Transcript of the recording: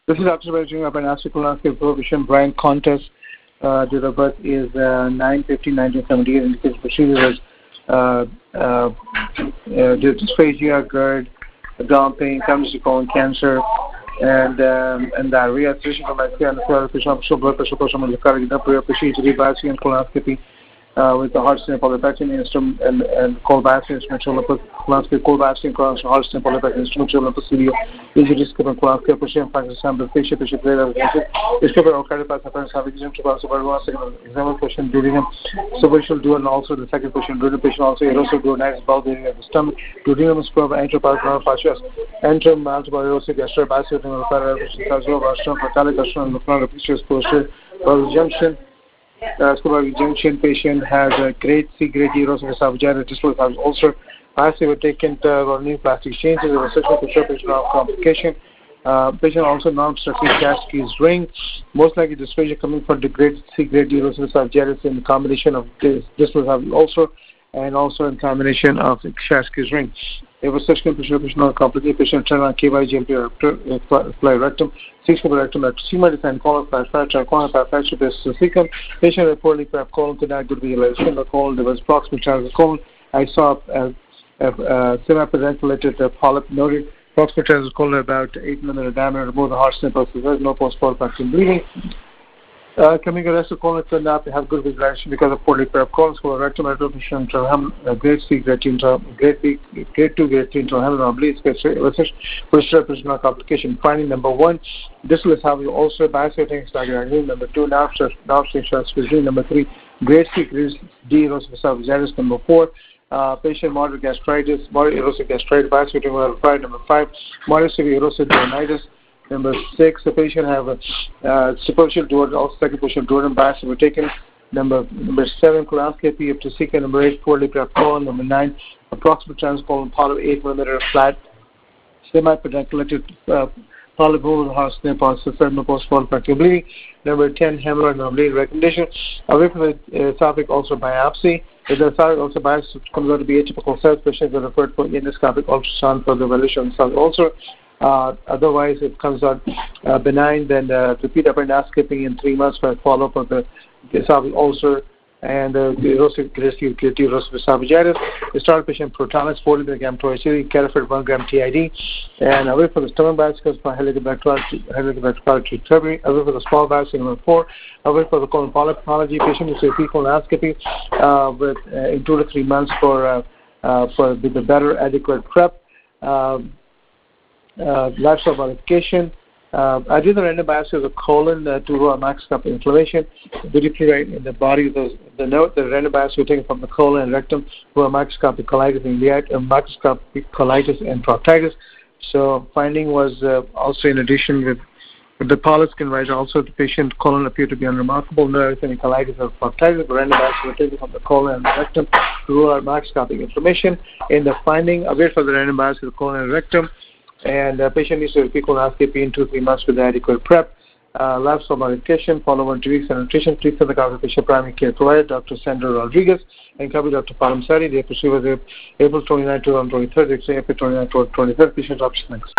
This is Dr. Virginia Abanasi Colonoscopy Prohibition. Brian Contest, date of birth is 9/15/1978, and his procedure was dysphagia, GERD, abdominal pain, cavernous colon cancer, and diarrhea. Physician from ICU and the blood pressure, procedure, biopsy and colonoscopy. With the heart stent polypectin instrument and cold biopsy instrument, colonoscopy, cold biopsy and heart stent polypectin instrument, video, easy discovery, colonoscopy, patient function sample, patient player, discover or cardiac appearance, having exam to pass over one second, examine patient duodenum, superficial duodenum, and also the second patient duodenum, patient also erosive duodenitis, bowel bleeding of the stomach, duodenum probe, enteroparthenoid fascias, entrum, multiple erosive gastric biopsy, rostrum, fatalic rostrum, lupinal posterior, junction. Junction patient has a grade C, grade D erosive esophagitis, distal ulcer. Biopsy were taken or new plastic changes. There was sexual patient of complication. Patient also non-obstructive Chasky's ring. Most likely dysphagia coming from the grade C, grade D erosive esophagitis in the combination of distal ulcer and also in combination of Chasky's ring. There was sexual patient of complicated patient turned on KY, GLP, rectum. C-scope rectum at C-medicine, colon fracture, second. Patient reportedly perhaps colon could not good visualization. The colon, there was proximal channel of the colon. I saw a semi-pedunculated polyp noted. Proximal channel of the colon about 8 mm diameter, remove the heart snipples. There is no post-polypectin bleeding. Coming to the rest of the colon could not have good visualization because of poorly prepped colon, rectum, grade C, grade 2, grade B, grade 2, grade 3, internal bleeds, posterior complication. Finding number 1, distal esophageal ulcer, biopsy stagnant. Number 2, nerve station. Number 3, grade C, grade D erosive esophagitis. Number 4, patient moderate gastritis, moderate erosive gastritis, biopsy verified. Number 5, moderate severe erosive duodenitis. Number 6, the patient have a superficial duodenum, also second patient duodenum biopsy were taken. Number 7, colonoscopy up to second. Number 8, poorly prepped colon. Number 9, approximate transcolon polyp 8 mm flat, semi-pedunculated polyp over the heart snip on suspended post-polypectin bleeding. Number 10, hemorrhoid bleeding recognition. Away from the esophageal ulcer biopsy. If the esophageal ulcer biopsy comes out to be atypical cells, patients are referred for endoscopic ultrasound for the evaluation of esophageal ulcer. Otherwise, if it comes out benign, then repeat endoscopy in 3 months for follow-up of the esophageal ulcer and the erosive grade erosive esophagitis. The start patient protonix 40 mg toracid, Carafate 1 gram TID, and away from the stomach biopsy for Helicobacter tuberculosis. Away from the small biopsy number 4. Away from the colon polyp pathology, patient is a colonoscopy with in 2 to 3 months for the better adequate prep. Lifestyle modification. I did the random biopsy of the colon to do a microscopic inflammation. Beautifully right in the body. The note, the random biopsy was taken from the colon and rectum for microscopic colitis and microscopic colitis and proctitis. So finding was also in addition with the polyps can rise. Also, the patient colon appeared to be unremarkable. No evidence any colitis or proctitis. The random biopsy was taken from the colon and the rectum to rule out microscopic inflammation. In the finding, await for the random biopsy of the colon and rectum. And the patient needs to repeat colonoscopy in 2 to 3 months with adequate prep. Lifestyle modification, follow 1 to 2 weeks and nutrition. Please send the copy of the patient primary care provider, Dr. Sandra Rodriguez, and copy Dr. Param Sari. The episode was April 29 to 23rd, April 29 to 23rd. Patient option next.